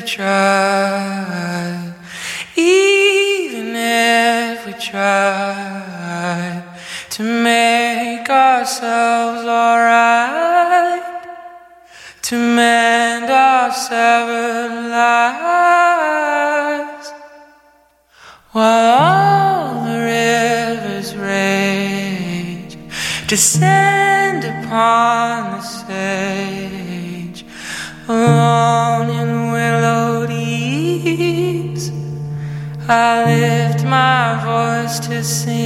try, even if we try to make ourselves alright, to mend our severed lives, while all the rivers rage, descend upon the sage, alone in willowed eaves, I lift my voice to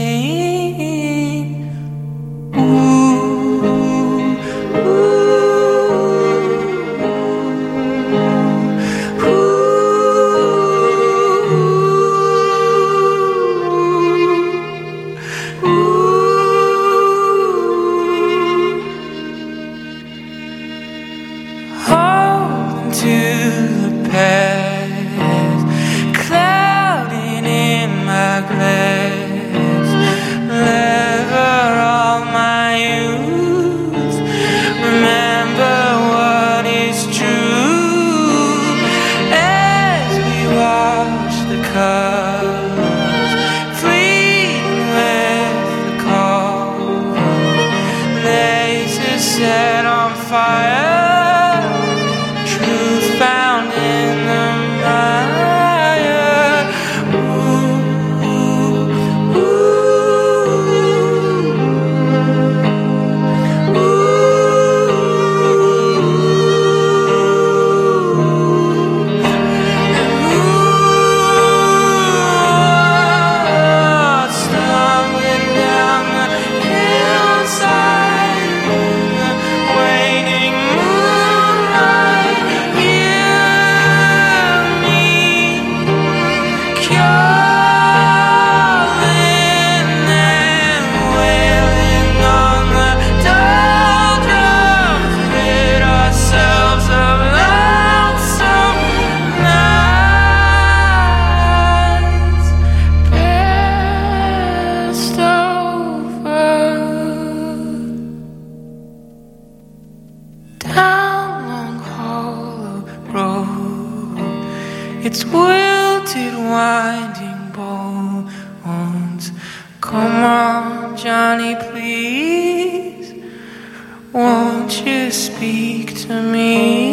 sing. Ooh, ooh, holding to the past, clouding in my glass, lever all my youth, remember what is true, as we watch the colors fleet with the cold, lasers set on fire, truth found in the mire. Ooh, ooh, ooh, stumbling down the hillside in the waning moonlight, hear me calling and wailing on the doldrums, rid ourselves of lonesome nights, passed over. Down long hollow road, its wilted winding bones. Come on, Johnny, please, won't you speak to me?